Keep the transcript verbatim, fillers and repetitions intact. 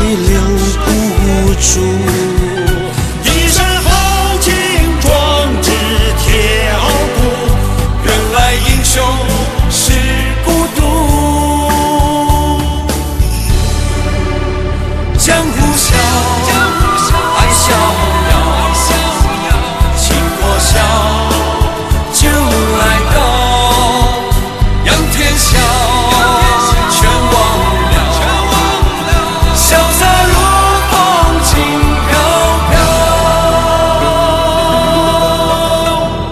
留不住。 一身豪情壮志铁傲骨，原来英雄是孤独。江湖上